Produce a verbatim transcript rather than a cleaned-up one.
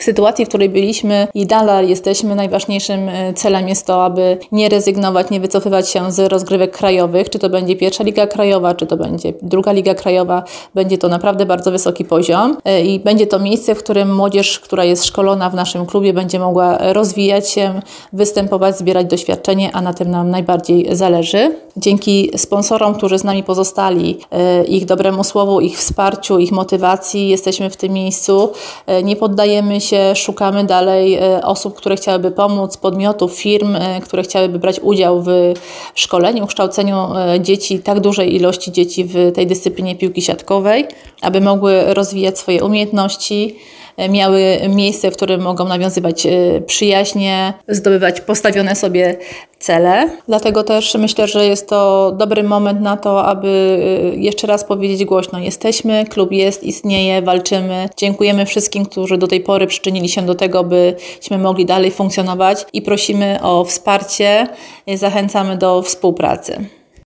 W sytuacji, w której byliśmy i dalej jesteśmy, najważniejszym celem jest to, aby nie rezygnować, nie wycofywać się z rozgrywek krajowych, czy to będzie pierwsza liga krajowa, czy to będzie druga liga krajowa. Będzie to naprawdę bardzo wysoki poziom i będzie to miejsce, w którym młodzież, która jest szkolona w naszym klubie, będzie mogła rozwijać się, występować, zbierać doświadczenie, a na tym nam najbardziej zależy. Dzięki sponsorom, którzy z nami pozostali, ich dobremu słowu, ich wsparciu, ich motywacji jesteśmy w tym miejscu. Nie poddajemy się, szukamy dalej osób, które chciałyby pomóc, podmiotów, firm, które chciałyby brać udział w szkoleniu, kształceniu dzieci, tak dużej ilości dzieci w tej dyscyplinie piłki siatkowej, aby mogły rozwijać swoje umiejętności, miały miejsce, w którym mogą nawiązywać przyjaźnie, zdobywać postawione sobie cele. Dlatego też myślę, że jest to dobry moment na to, aby jeszcze raz powiedzieć głośno: jesteśmy, klub jest, istnieje, walczymy. Dziękujemy wszystkim, którzy do tej pory przyczynili się do tego, byśmy mogli dalej funkcjonować i prosimy o wsparcie, zachęcamy do współpracy.